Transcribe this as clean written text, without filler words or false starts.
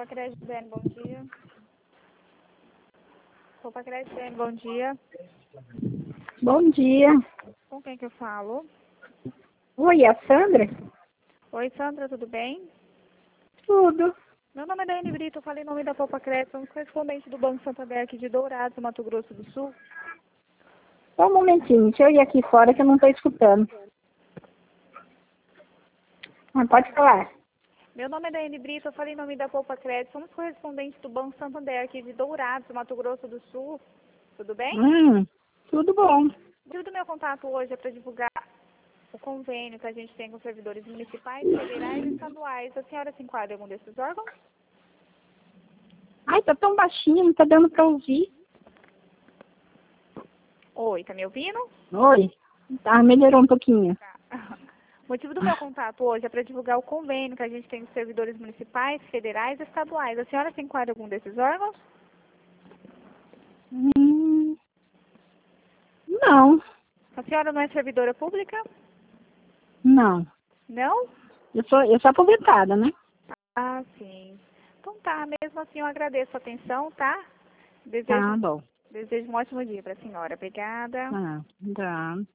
Poupa Crédito BN, bom dia. Poupa Crédito BN, bom dia. Bom dia. Com quem que eu falo? Oi, é a Sandra? Oi, Sandra, tudo bem? Tudo. Meu nome é Daiane Brito, eu falei em nome da Poupa Crédito, somos correspondentes do Banco Santander aqui de Dourados, Mato Grosso do Sul. Só um momentinho, deixa eu ir aqui fora que eu não estou escutando. Pode falar. Meu nome é Daiane Brito, eu falei em nome da Poupa Crédito, somos correspondentes do Banco Santander aqui de Dourados, Mato Grosso do Sul. Tudo bem? Tudo bom. O motivo do meu contato hoje é para divulgar o convênio que a gente tem com servidores municipais, federais e estaduais. A senhora se enquadra em algum desses órgãos? Ai, tá tão baixinho, não tá dando para ouvir. Oi, tá me ouvindo? Oi. Tá, melhorou um pouquinho. Tá. O motivo do meu contato hoje é para divulgar o convênio que a gente tem com servidores municipais, federais e estaduais. A senhora se enquadra em algum desses órgãos? Hum, não, A senhora não é servidora pública? não. Não? Eu sou aposentada, né? Ah, sim. Então tá, mesmo assim eu agradeço a atenção, tá? Tá Desejo, bom. desejo um ótimo dia para a senhora. Obrigada. Tá.